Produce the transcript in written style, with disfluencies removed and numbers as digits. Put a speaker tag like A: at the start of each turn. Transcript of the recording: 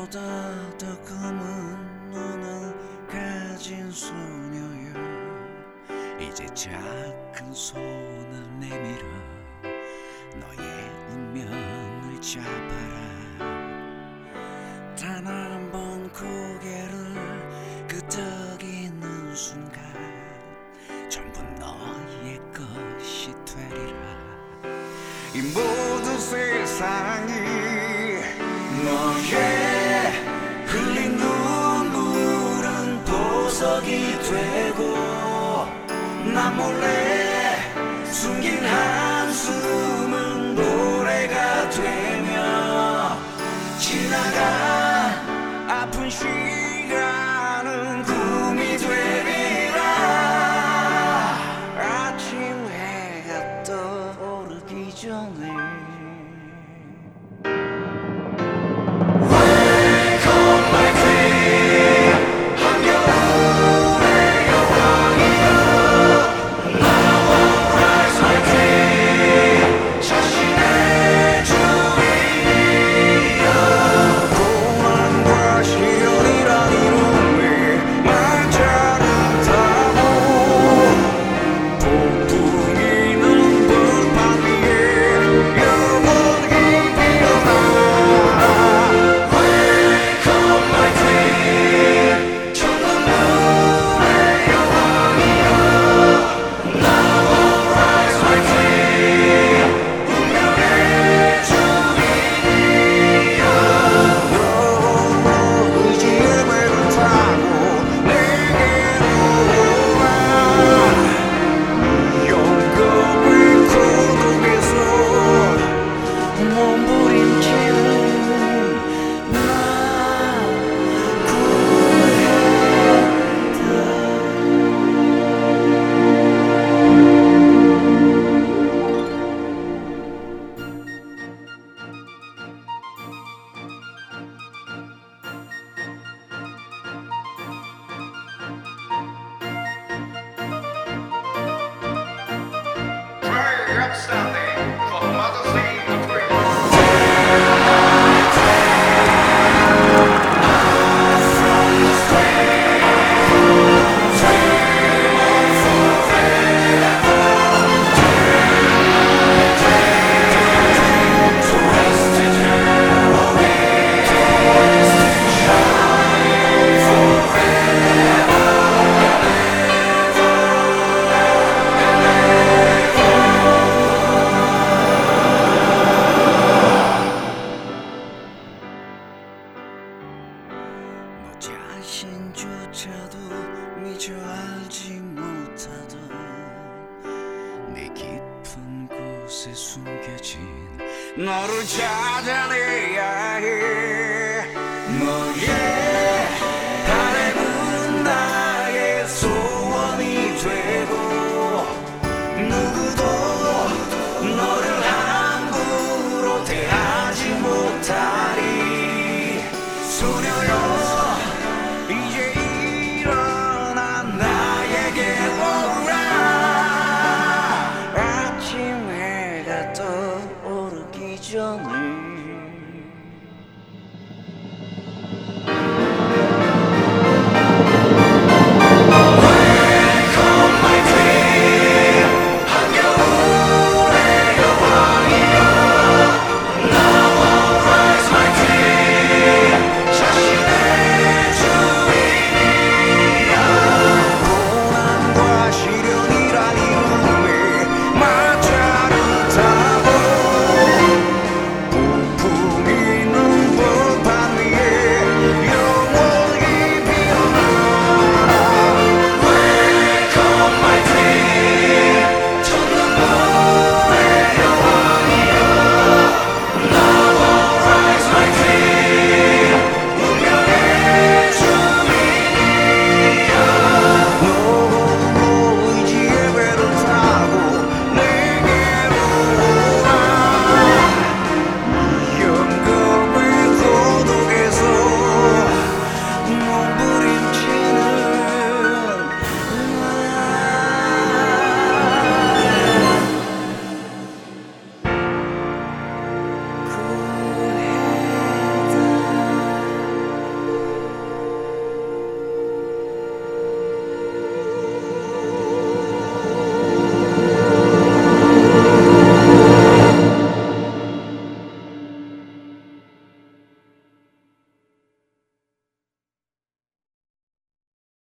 A: 보다 더 검은 눈을 가진 소녀여, 이제 작은 손을 내밀어 너의 운명을 잡아라. 단 한 번 고개를 끄덕이는 순간 전부 너의 것이 되리라. 이 모든 세상이 너의 흘린 눈물은 보석이 되고, 나 몰래 숨긴 한숨은 노래가 되며, 지나간 아픈 시간은 꿈이 되리라. 아침 해가 떠오르기 전에
B: Standing for Mother's Day to pray.
A: 자신조차도 미처 알지 못하던 네 깊은 곳에 숨겨진 너를 찾아내야 해. 너의